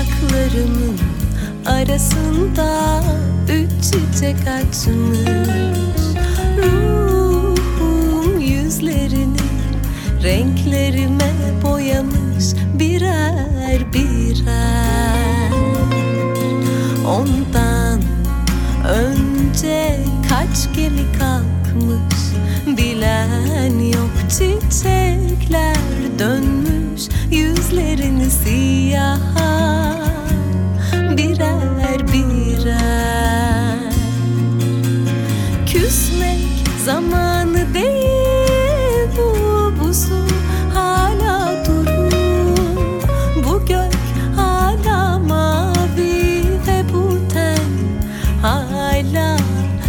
Yapraklarımın arasında üç çiçek açmış. Ruhum yüzlerini renklerime boyamış birer birer. Ondan önce kaç gemi kalkmış bilen yok. Çiçekler dönmüş yüzlerini siyaha birer birer. Küsmek zamanı değil, bu buzul hala durur. Bu gök hala mavi ve bu ten hala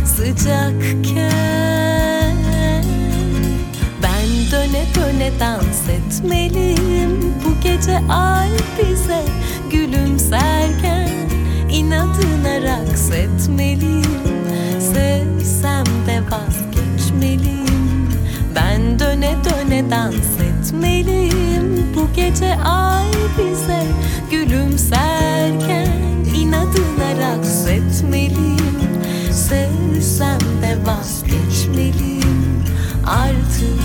sıcakken. Ben döne döne dans etmeliyim bu gece ay bize gülümserken. İnadına raks etmeliyim, sevsem de vazgeçmeliyim. Ben döne döne dans etmeliyim bu gece ay bize gülümserken. İnadına raks etmeliyim, sevsem de vazgeçmeliyim artık.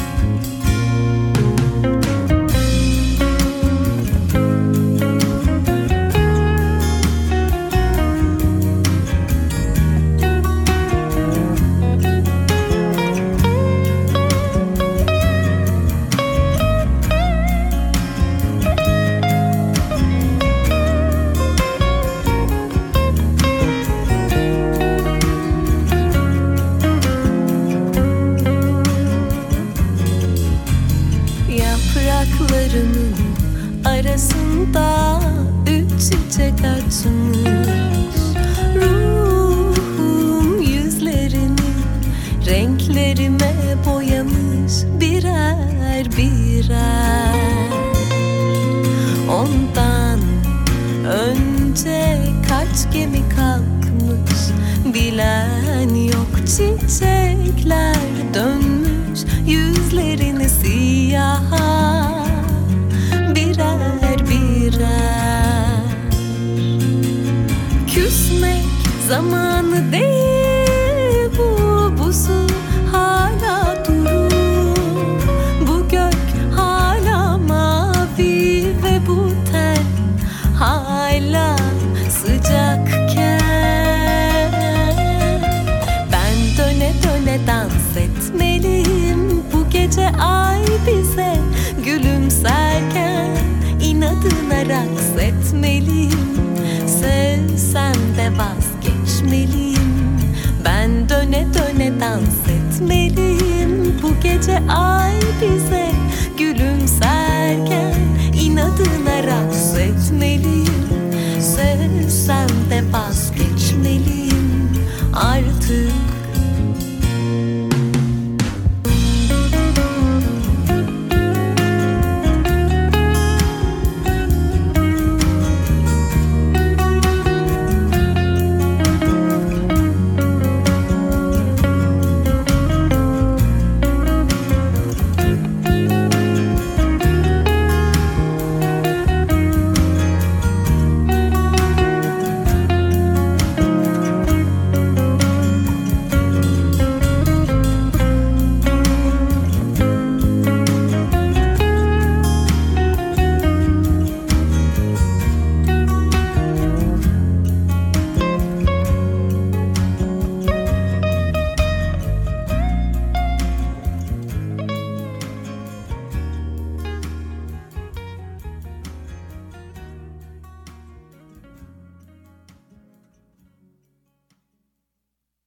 Yapraklarımın arasında üç çiçek açmış. Ruhum yüzlerini renklerime boyamış birer birer. Ondan önce kaç gemi kalkmış bilen yok. Çiçekler dönmüş yüzlerini siyaha birer birer. Küsmek zamanı değil, bu buzul hala durur. Bu gök hala mavi ve bu ten hala sıcakken. Ben döne döne dans etmeliyim bu gece ay bize gülümserken. İnadına raks etmeliyim, sevsem de vazgeçmeliyim. Ben döne döne dans etmeliyim bu gece ay bize